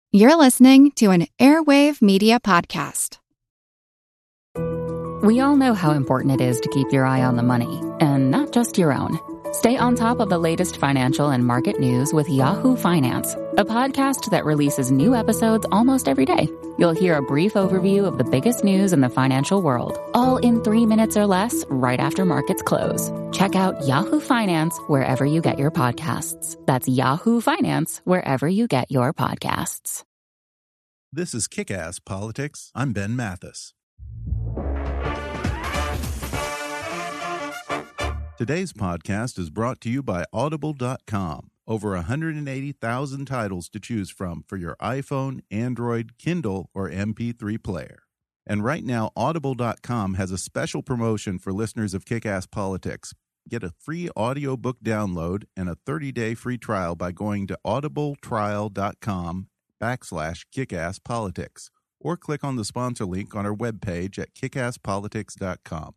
You're listening to an Airwave Media Podcast. We all know how important it is to keep your eye on the money, and not just your own. Stay on top of the latest financial and market news with Yahoo Finance, a podcast that releases new episodes almost every day. You'll hear a brief overview of the biggest news in the financial world, all in 3 minutes or less, right after markets close. Check out Yahoo Finance wherever you get your podcasts. That's Yahoo Finance wherever you get your podcasts. This is Kick-Ass Politics. I'm Ben Mathis. Today's podcast is brought to you by Audible.com. Over 180,000 titles to choose from for your iPhone, Android, Kindle, or MP3 player. And right now, Audible.com has a special promotion for listeners of Kick-Ass Politics. Get a free audiobook download and a 30-day free trial by going to audibletrial.com/kickasspolitics or click on the sponsor link on our webpage at kickasspolitics.com.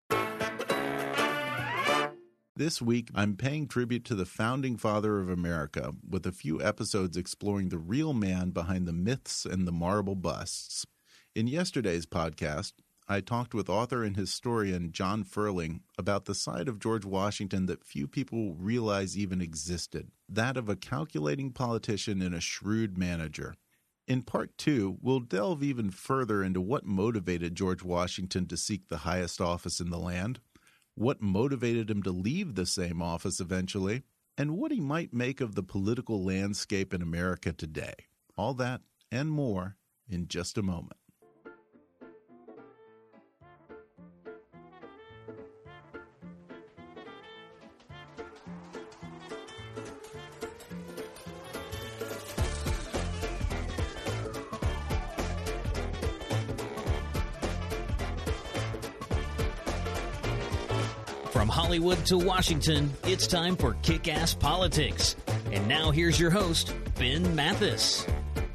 This week, I'm paying tribute to the founding father of America with a few episodes exploring the real man behind the myths and the marble busts. In yesterday's podcast, I talked with author and historian John Ferling about the side of George Washington that few people realize even existed, that of a calculating politician and a shrewd manager. In part 2, we'll delve even further into what motivated George Washington to seek the highest office in the land, what motivated him to leave the same office eventually, and what he might make of the political landscape in America today. All that and more in just a moment. From Hollywood to Washington, it's time for Kick-Ass Politics. And now here's your host, Ben Mathis.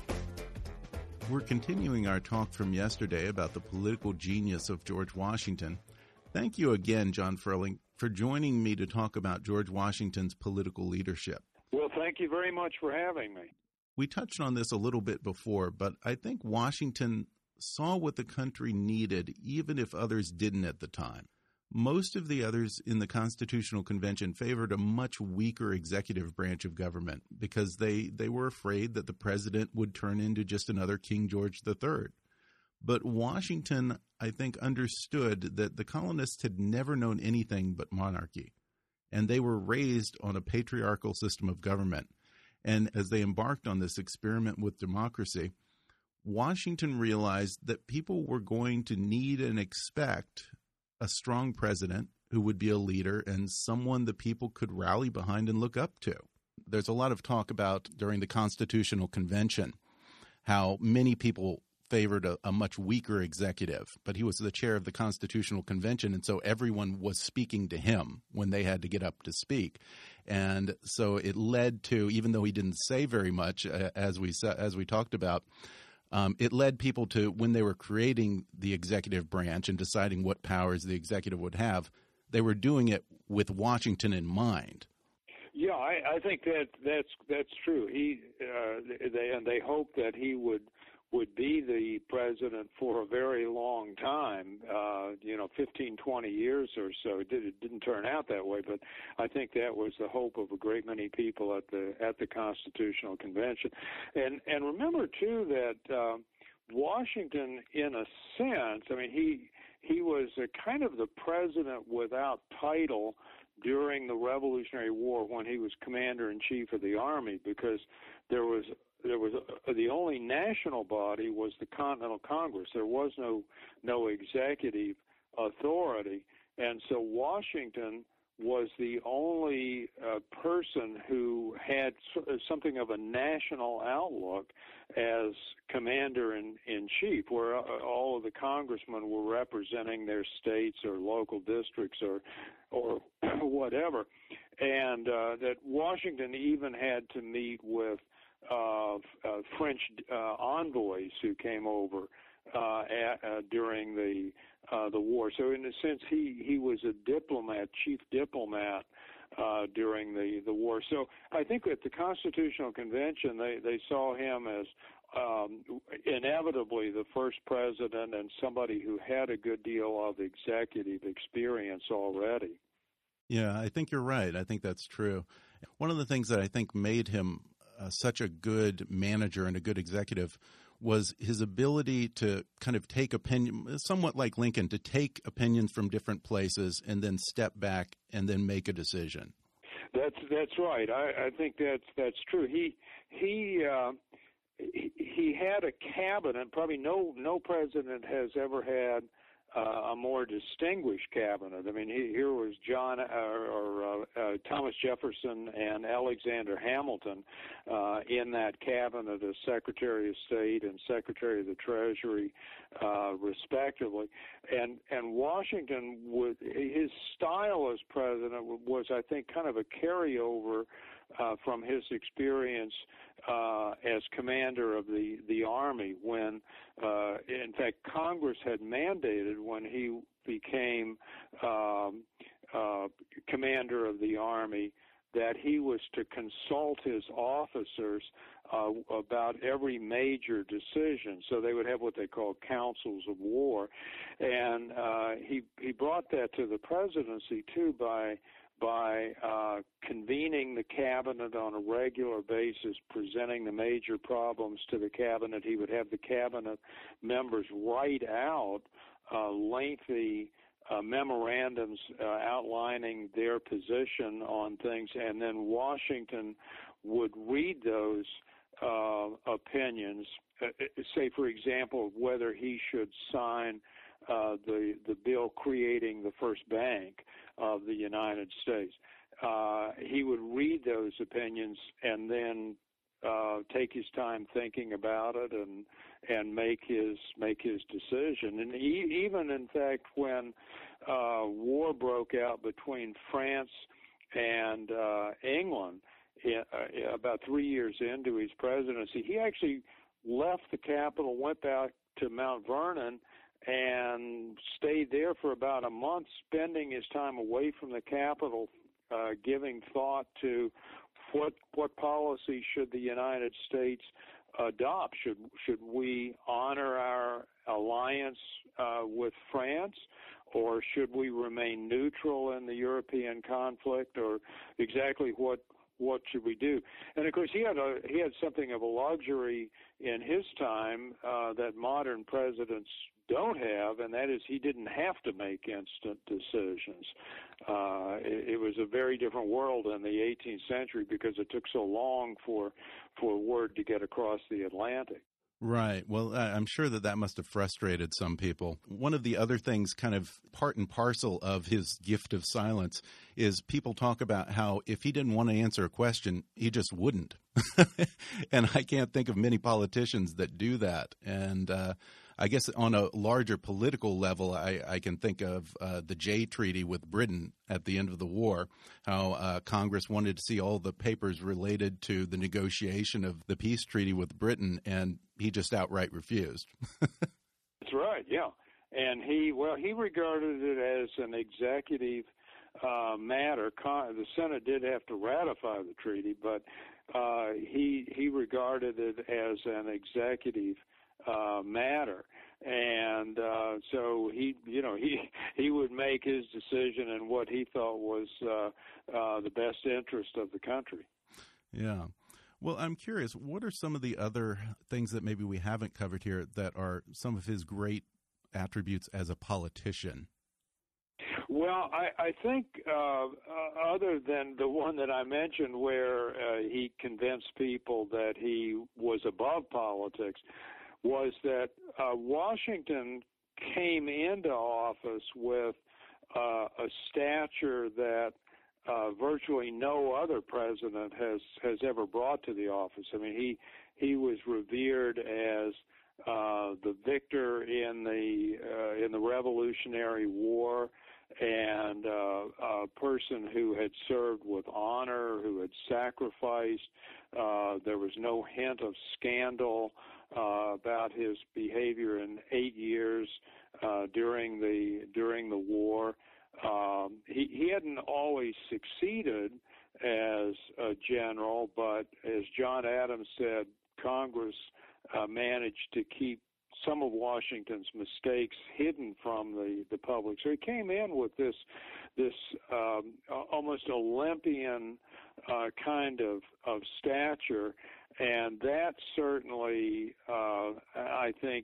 We're continuing our talk from yesterday about the political genius of George Washington. Thank you again, John Ferling, for joining me to talk about George Washington's political leadership. Well, thank you very much for having me. We touched on this a little bit before, but I think Washington saw what the country needed, even if others didn't at the time. Most of the others in the Constitutional Convention favored a much weaker executive branch of government because they were afraid that the president would turn into just another King George III. But Washington, I think, understood that the colonists had never known anything but monarchy, and they were raised on a patriarchal system of government. And as they embarked on this experiment with democracy, Washington realized that people were going to need and expect a strong president who would be a leader and someone the people could rally behind and look up to. There's a lot of talk about during the Constitutional Convention how many people favored a much weaker executive, but he was the chair of the Constitutional Convention, and so everyone was speaking to him when they had to get up to speak. And so it led to, even though he didn't say very much, as we talked about, it led people to, when they were creating the executive branch and deciding what powers the executive would have, they were doing it with Washington in mind. Yeah, I think that's true. They hoped that he would be the president for a very long time, 15, 20 years or so. It didn't turn out that way, but I think that was the hope of a great many people at the Constitutional Convention. And remember too that Washington, in a sense, I mean, he was a kind of the president without title during the Revolutionary War when he was commander-in-chief of the Army, because there was the only national body was the Continental Congress. There was no executive authority, and so Washington was the only person who had something of a national outlook as commander-in-chief, where all of the congressmen were representing their states or local districts or whatever, and that Washington even had to meet with French envoys who came over during the war. So in a sense, he was a diplomat, chief diplomat during the war. So I think at the Constitutional Convention, they saw him as inevitably the first president and somebody who had a good deal of executive experience already. Yeah, I think you're right. I think that's true. One of the things that I think made him such a good manager and a good executive was his ability to kind of take opinion, somewhat like Lincoln, to take opinions from different places and then step back and then make a decision. That's right. I think that's true. He had a cabinet. Probably no president has ever had a more distinguished cabinet. I mean, here was Thomas Jefferson and Alexander Hamilton in that cabinet as Secretary of State and Secretary of the Treasury, respectively. And Washington, his style as president was, I think, kind of a carryover from his experience as commander of the Army when, in fact, Congress had mandated when he became commander of the Army that he was to consult his officers about every major decision. So they would have what they call councils of war. And he brought that to the presidency, too, by convening the cabinet on a regular basis, presenting the major problems to the cabinet. He would have the cabinet members write out lengthy memorandums outlining their position on things, and then Washington would read those opinions, say, for example, whether he should sign the bill creating the first bank of the United States. He would read those opinions and then take his time thinking about it and make his decision. And even in fact, when war broke out between France and England, about 3 years into his presidency, he actually left the capital, went back to Mount Vernon, and stayed there for about a month, spending his time away from the capital, giving thought to what policy should the United States adopt. Should we honor our alliance with France, or should we remain neutral in the European conflict, or exactly what should we do? And of course, he had something of a luxury in his time that modern presidents don't have, and that is he didn't have to make instant decisions. It was a very different world in the 18th century because it took so long for word to get across the Atlantic. Right. Well, I'm sure that must have frustrated some people. One of the other things, kind of part and parcel of his gift of silence, is people talk about how if he didn't want to answer a question, he just wouldn't. And I can't think of many politicians that do that. And I guess on a larger political level, I can think of the Jay Treaty with Britain at the end of the war, how Congress wanted to see all the papers related to the negotiation of the peace treaty with Britain, and he just outright refused. That's right, yeah. And he regarded it as an executive matter. The Senate did have to ratify the treaty, but he regarded it as an executive matter, and so he would make his decision in what he thought was the best interest of the country. Yeah. Well, I'm curious, what are some of the other things that maybe we haven't covered here that are some of his great attributes as a politician? Well, I think other than the one that I mentioned where he convinced people that he was above politics, was that Washington came into office with a stature that virtually no other president has ever brought to the office. I mean, he was revered as the victor in the Revolutionary War, and a person who had served with honor, who had sacrificed. There was no hint of scandal about his behavior in 8 years during the war. he hadn't always succeeded as a general, but as John Adams said, Congress managed to keep some of Washington's mistakes hidden from the public. So he came in with this almost Olympian kind of stature, and that certainly, I think,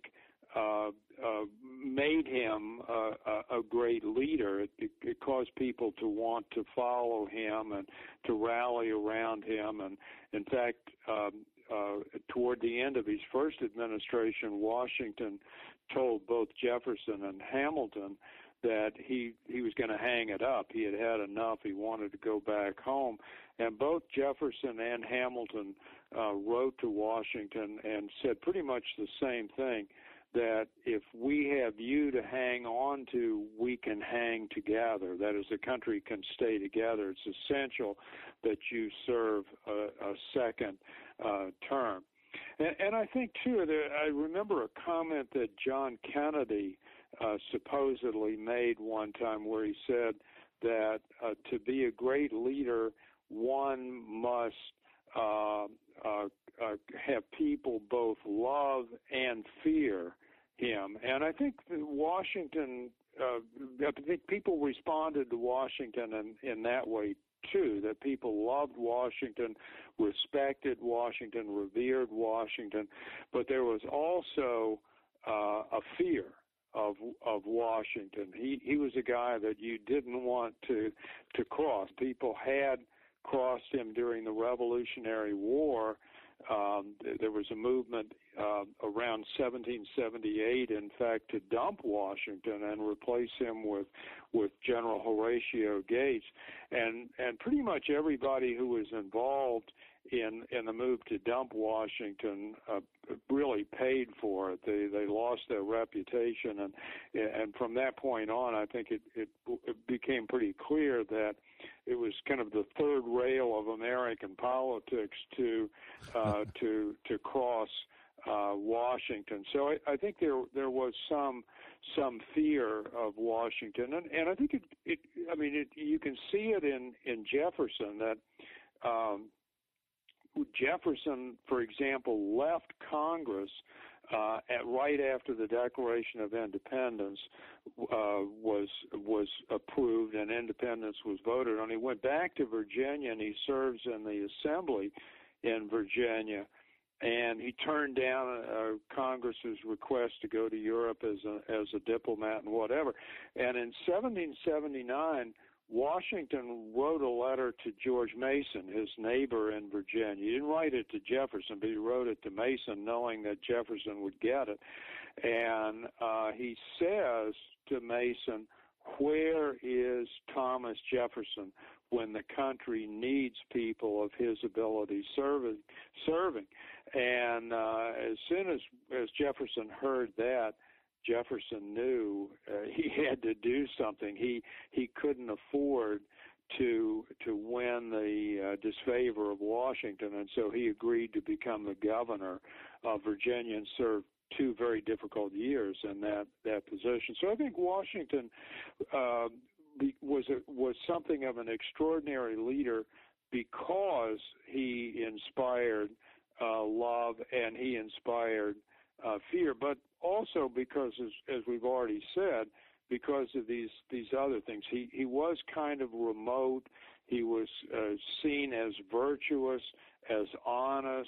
made him a great leader. It caused people to want to follow him and to rally around him. And in fact, toward the end of his first administration, Washington told both Jefferson and Hamilton that he was going to hang it up. He had had enough. He wanted to go back home. And both Jefferson and Hamilton wrote to Washington and said pretty much the same thing, that if we have you to hang on to, we can hang together. That is, the country can stay together. It's essential that you serve a second term. And I think, too, I remember a comment that John Kennedy supposedly made one time where he said that to be a great leader, one must have people both love and fear him. And I think Washington, I think people responded to Washington in that way too, that people loved Washington, respected Washington, revered Washington, but there was also a fear of Washington. He was a guy that you didn't want to cross. People had crossed him during the Revolutionary War. There was a movement around 1778, in fact, to dump Washington and replace him with General Horatio Gates, and pretty much everybody who was involved in the move to dump Washington really paid for it. They lost their reputation, and from that point on, I think it became pretty clear that it was kind of the third rail of American politics to cross Washington. So I think there was some fear of Washington, and I think you can see it in Jefferson that. Jefferson, for example, left Congress right after the Declaration of Independence was approved and independence was voted on. He went back to Virginia and he serves in the Assembly in Virginia, and he turned down Congress's request to go to Europe as a diplomat and whatever. And in 1779. Washington wrote a letter to George Mason, his neighbor in Virginia. He didn't write it to Jefferson, but he wrote it to Mason, knowing that Jefferson would get it. And he says to Mason, "Where is Thomas Jefferson when the country needs people of his ability serving?" And as soon as Jefferson heard that, Jefferson knew he had to do something. He couldn't afford to win the disfavor of Washington, and so he agreed to become the governor of Virginia and served 2 very difficult years in that position. So I think Washington was something of an extraordinary leader because he inspired love and he inspired fear, but also because, as we've already said, because of these other things. He was kind of remote. He was seen as virtuous, as honest,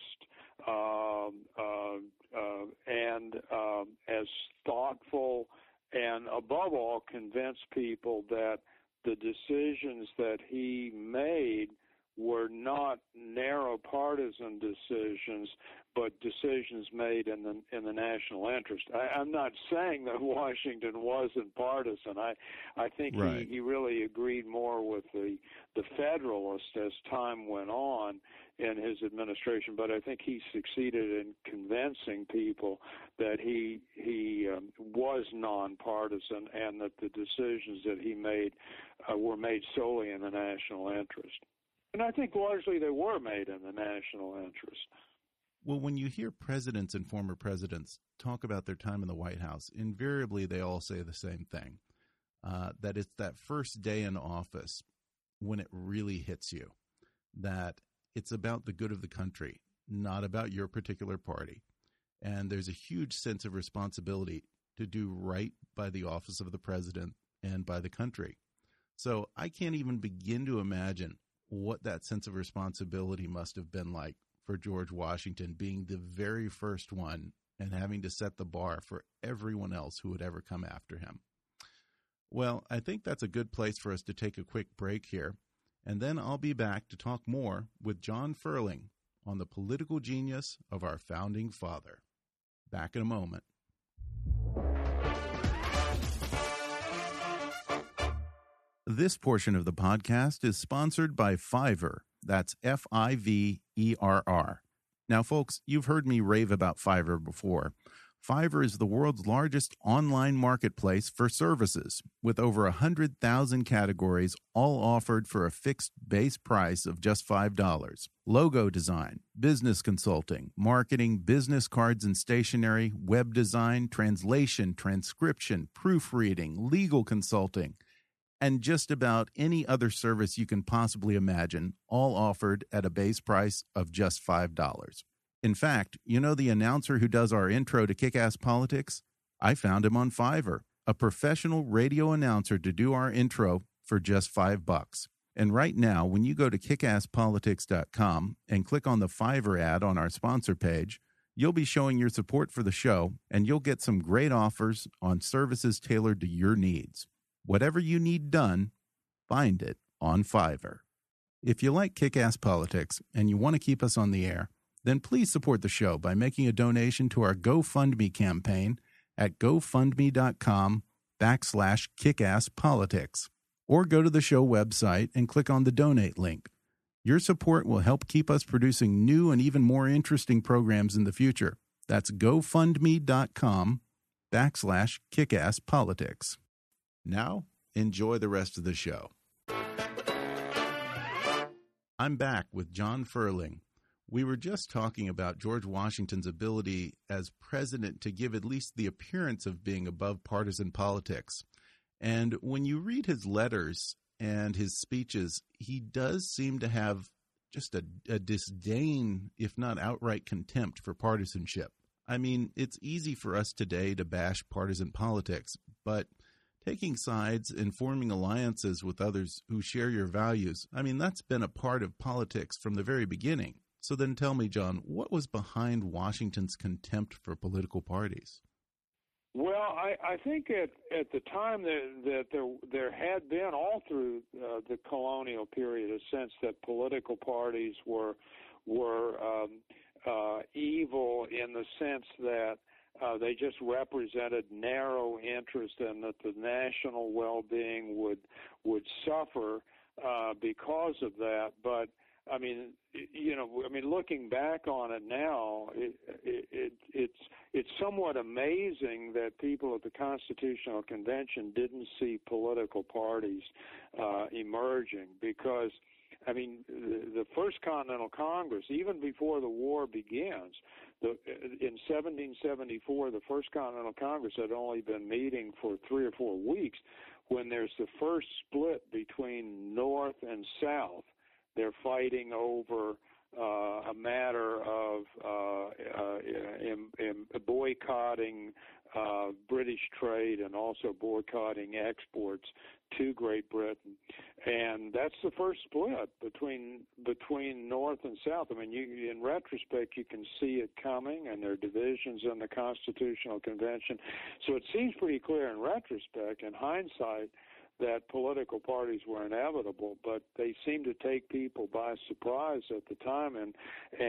and as thoughtful, and above all, convinced people that the decisions that he made were not narrow partisan decisions, but decisions made in the national interest. I'm not saying that Washington wasn't partisan. I think right. he really agreed more with the Federalists as time went on in his administration, but I think he succeeded in convincing people that he was nonpartisan and that the decisions that he made were made solely in the national interest. And I think largely they were made in the national interest. Well, when you hear presidents and former presidents talk about their time in the White House, invariably they all say the same thing. that it's that first day in office when it really hits you, that it's about the good of the country, not about your particular party. And there's a huge sense of responsibility to do right by the office of the president and by the country. So I can't even begin to imagine what that sense of responsibility must have been like for George Washington, being the very first one and having to set the bar for everyone else who would ever come after him. Well, I think that's a good place for us to take a quick break here, and then I'll be back to talk more with John Ferling on the political genius of our founding father. Back in a moment. This portion of the podcast is sponsored by Fiverr. That's Fiverr. Now, folks, you've heard me rave about Fiverr before. Fiverr is the world's largest online marketplace for services, with over 100,000 categories, all offered for a fixed base price of just $5. Logo design, business consulting, marketing, business cards and stationery, web design, translation, transcription, proofreading, legal consulting, and just about any other service you can possibly imagine, all offered at a base price of just $5. In fact, you know the announcer who does our intro to Kick-Ass Politics? I found him on Fiverr, a professional radio announcer to do our intro for just $5. And right now, when you go to kickasspolitics.com and click on the Fiverr ad on our sponsor page, you'll be showing your support for the show, and you'll get some great offers on services tailored to your needs. Whatever you need done, find it on Fiverr. If you like Kick-Ass Politics and you want to keep us on the air, then please support the show by making a donation to our GoFundMe campaign at gofundme.com/kickasspolitics. Or go to the show website and click on the donate link. Your support will help keep us producing new and even more interesting programs in the future. That's gofundme.com/kickasspolitics. Now, enjoy the rest of the show. I'm back with John Ferling. We were just talking about George Washington's ability as president to give at least the appearance of being above partisan politics. And when you read his letters and his speeches, he does seem to have just a disdain, if not outright contempt, for partisanship. I mean, it's easy for us today to bash partisan politics, but taking sides and forming alliances with others who share your values, I mean, that's been a part of politics from the very beginning. So then tell me, John, what was behind Washington's contempt for political parties? Well, I think at the time that there had been all through the colonial period a sense that political parties were evil in the sense that they just represented narrow interest, and that the national well-being would suffer because of that. But I mean, looking back on it now, it's somewhat amazing that people at the Constitutional Convention didn't see political parties emerging, because, I mean, the First Continental Congress, even before the war begins, in 1774, the First Continental Congress had only been meeting for 3 or 4 weeks when there's the first split between North and South. They're fighting over a matter of boycotting British trade and also boycotting exports to Great Britain, and that's the first split between North and South. I mean, in retrospect, you can see it coming, and there are divisions in the Constitutional Convention. So it seems pretty clear in retrospect, in hindsight, that political parties were inevitable, but they seemed to take people by surprise at the time, and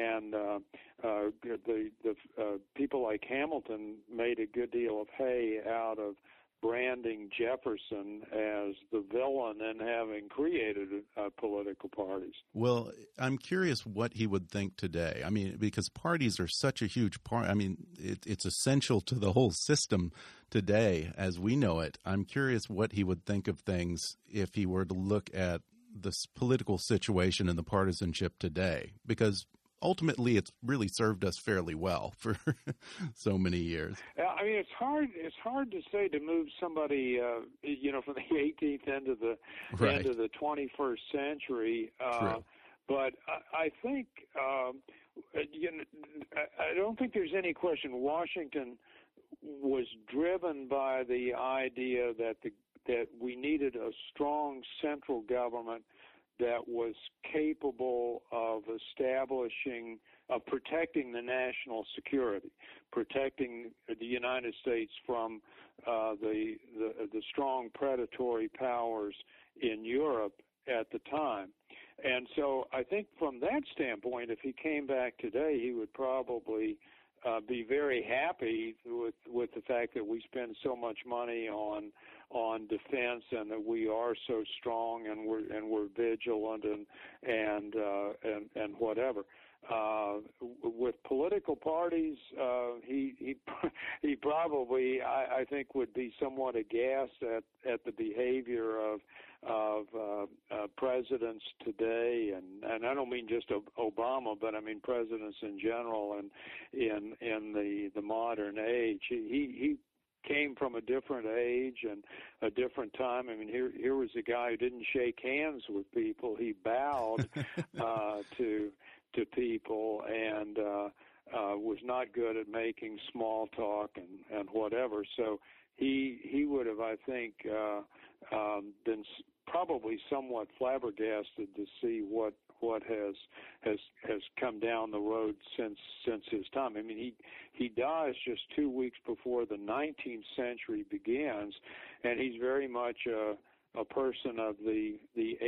the people like Hamilton made a good deal of hay out of branding Jefferson as the villain and having created political parties. Well, I'm curious what he would think today. I mean, because parties are such a huge part. I mean, it's essential to the whole system today as we know it. I'm curious what he would think of things if he were to look at the political situation and the partisanship today. Because ultimately it's really served us fairly well for so many years. I mean, it's hard to say to move somebody, from the 18th into the Right. into the 21st century. True. But I think, I don't think there's any question Washington was driven by the idea that we needed a strong central government that was capable of protecting the national security, protecting the United States from the strong predatory powers in Europe at the time. And so I think from that standpoint, if he came back today, he would probably be very happy with the fact that we spend so much money on defense and that we are so strong and we're vigilant and whatever. With political parties, he probably I think would be somewhat aghast at the behavior of presidents today, and I don't mean just Obama, but I mean presidents in general, and in the modern age. He came from a different age and a different time. I mean, here was a guy who didn't shake hands with people. He bowed to people and was not good at making small talk and whatever. So he would have, I think, been probably somewhat flabbergasted to see what has come down the road since his time. I mean, he dies just 2 weeks before the 19th century begins, and he's very much a person of the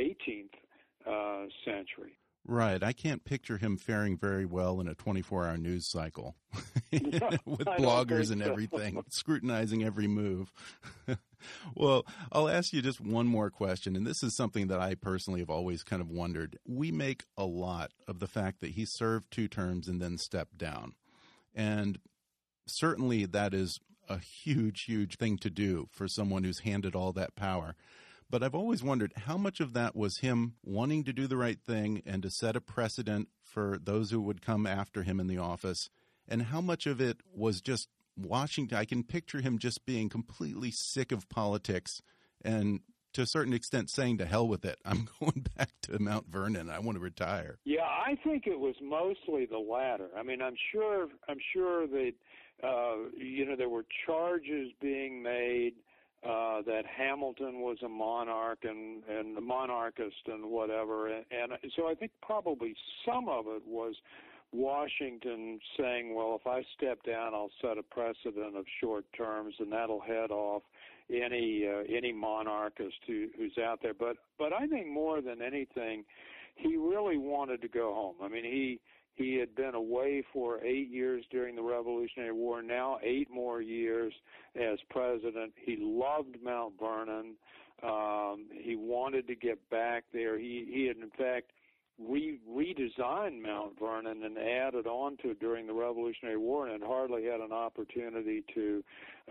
18th century. Right. I can't picture him faring very well in a 24-hour news cycle with bloggers and everything, scrutinizing every move. Well, I'll ask you just one more question, and this is something that I personally have always kind of wondered. We make a lot of the fact that he served 2 terms and then stepped down. And certainly that is a huge, huge thing to do for someone who's handed all that power. But I've always wondered how much of that was him wanting to do the right thing and to set a precedent for those who would come after him in the office, and how much of it was just Washington. I can picture him just being completely sick of politics and to a certain extent saying to hell with it. I'm going back to Mount Vernon. I want to retire. Yeah, I think it was mostly the latter. I mean, I'm sure that there were charges being made that Hamilton was a monarch and a monarchist and whatever, and so I think probably some of it was Washington saying, well, if I step down, I'll set a precedent of short terms, and that'll head off any monarchist who's out there. But I think more than anything, he really wanted to go home. I mean, he had been away for 8 years during the Revolutionary War, now 8 more years as president. He loved Mount Vernon. He wanted to get back there. He had, in fact, redesigned Mount Vernon and added on to it during the Revolutionary War, and hardly had an opportunity to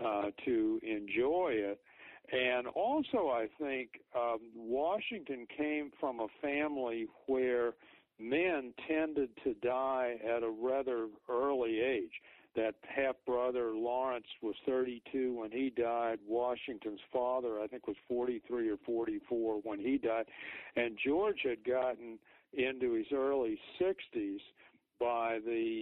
enjoy it. And also, I think Washington came from a family where men tended to die at a rather early age. That half-brother, Lawrence, was 32 when he died. Washington's father, I think, was 43 or 44 when he died. And George had gotten into his early 60s by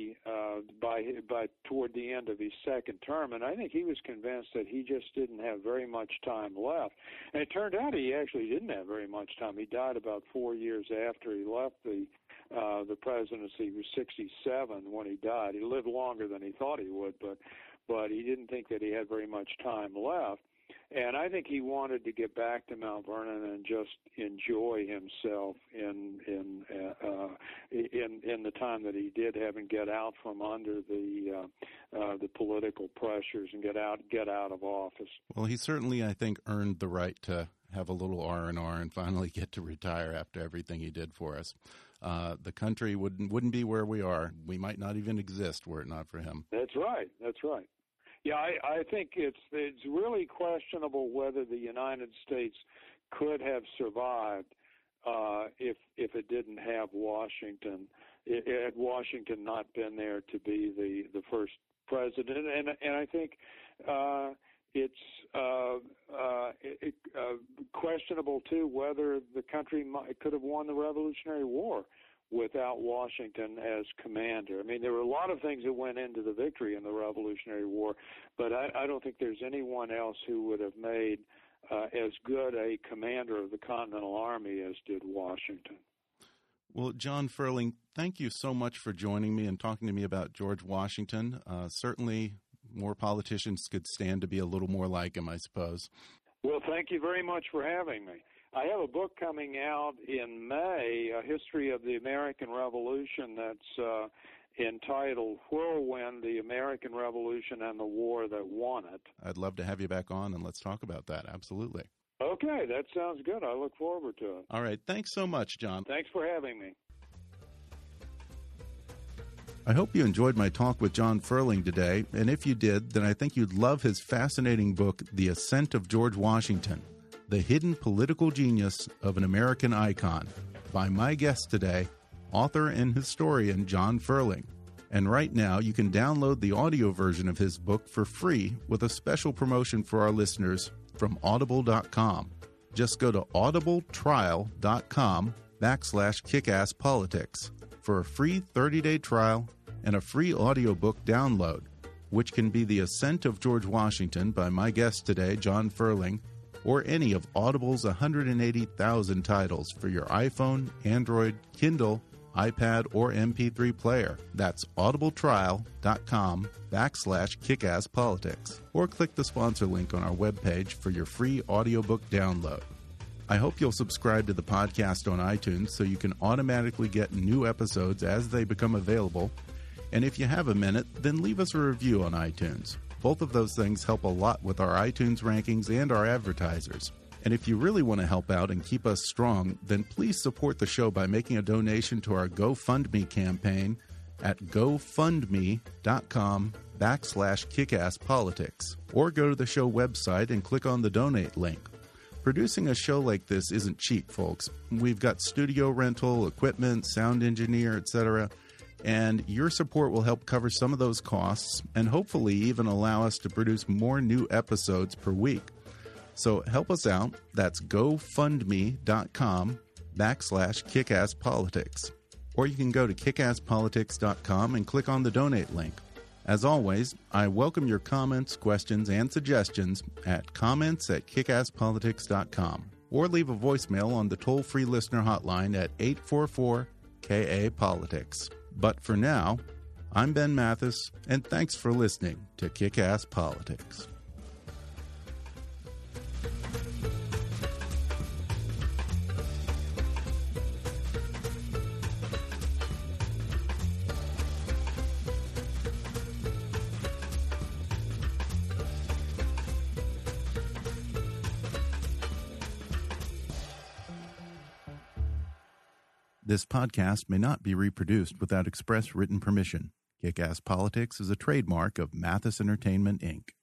toward the end of his second term, and I think he was convinced that he just didn't have very much time left. And it turned out he actually didn't have very much time. He died about 4 years after he left the presidency. He was 67 when he died. He lived longer than he thought he would, but he didn't think that he had very much time left. And I think he wanted to get back to Mount Vernon and just enjoy himself in the time that he did have, and get out from under the political pressures and get out of office. Well, he certainly, I think, earned the right to have a little R&R and finally get to retire after everything he did for us. The country wouldn't be where we are. We might not even exist were it not for him. That's right. Yeah, I think it's really questionable whether the United States could have survived if it didn't have Washington. had Washington not been there to be the first president. And I think it's questionable, too, whether the country could have won the Revolutionary War without Washington as commander. I mean, there were a lot of things that went into the victory in the Revolutionary War, but I don't think there's anyone else who would have made as good a commander of the Continental Army as did Washington. Well, John Ferling, thank you so much for joining me and talking to me about George Washington. Certainly more politicians could stand to be a little more like him, I suppose. Well, thank you very much for having me. I have a book coming out in May, A History of the American Revolution, that's entitled Whirlwind, the American Revolution and the War That Won It. I'd love to have you back on, and let's talk about that. Absolutely. Okay, that sounds good. I look forward to it. All right. Thanks so much, John. Thanks for having me. I hope you enjoyed my talk with John Ferling today, and if you did, then I think you'd love his fascinating book, The Ascent of George Washington, The Hidden Political Genius of an American Icon, by my guest today, author and historian John Ferling. And right now, you can download the audio version of his book for free with a special promotion for our listeners from audible.com. Just go to audibletrial.com/kickasspolitics for a free 30-day trial and a free audiobook download, which can be The Ascent of George Washington by my guest today, John Ferling, or any of Audible's 180,000 titles for your iPhone, Android, Kindle, iPad, or MP3 player. That's audibletrial.com/kickasspolitics. Or click the sponsor link on our webpage for your free audiobook download. I hope you'll subscribe to the podcast on iTunes so you can automatically get new episodes as they become available. And if you have a minute, then leave us a review on iTunes. Both of those things help a lot with our iTunes rankings and our advertisers. And if you really want to help out and keep us strong, then please support the show by making a donation to our GoFundMe campaign at gofundme.com/kickasspolitics. Or go to the show website and click on the donate link. Producing a show like this isn't cheap, folks. We've got studio rental, equipment, sound engineer, etc., and your support will help cover some of those costs and hopefully even allow us to produce more new episodes per week. So help us out. That's gofundme.com/kickasspolitics. Or you can go to kickasspolitics.com and click on the donate link. As always, I welcome your comments, questions, and suggestions at comments@kickasspolitics.com, or leave a voicemail on the toll-free listener hotline at 844-KA-POLITICS. But for now, I'm Ben Mathis, and thanks for listening to Kick-Ass Politics. This podcast may not be reproduced without express written permission. Kick-Ass Politics is a trademark of Mathis Entertainment, Inc.